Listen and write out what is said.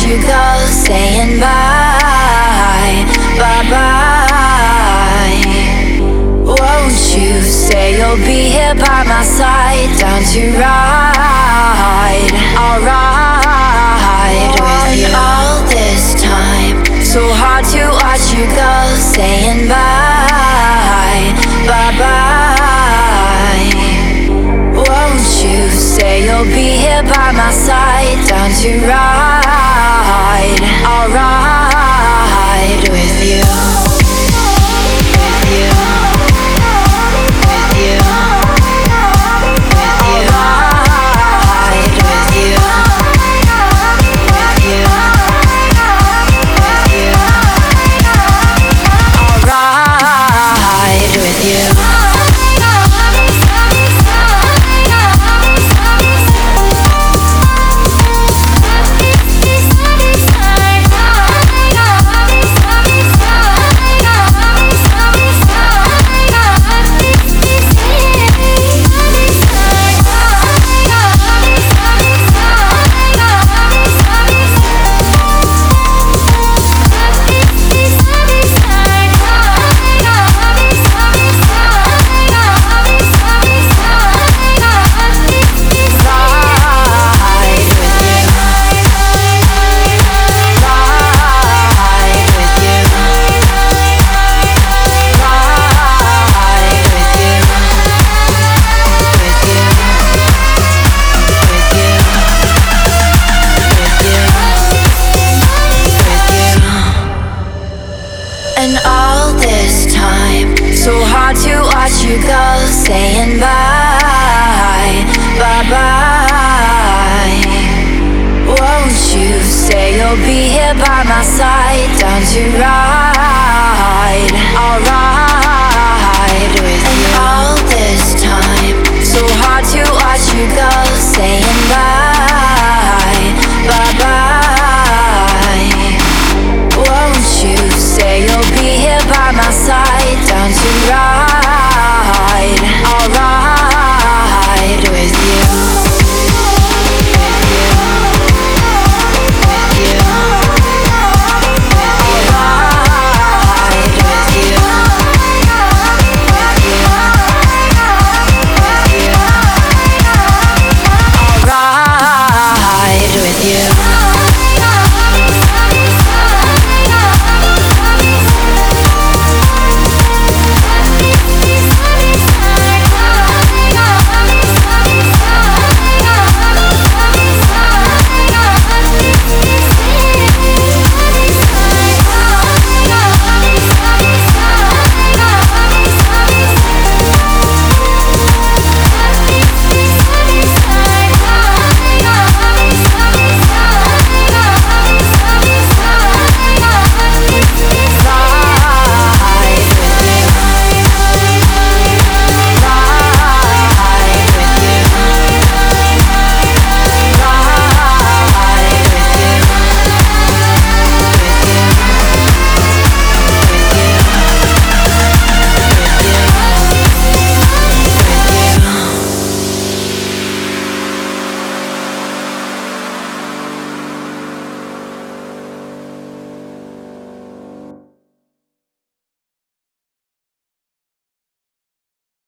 you go, saying bye, bye-bye. Won't you say you'll be here by my side, down to ride, I'll ride with you. All this time, so hard to watch you go, saying bye, bye-bye. Won't you say you'll be here by my side, down to ride, I'll ride with you. With you. With you. With you. I'll ride with you. With you. With you. I'll ride with you. And all this time, so hard to watch you go, saying bye, bye-bye. Won't you say you'll be here by my side, down to ride, I'll ride.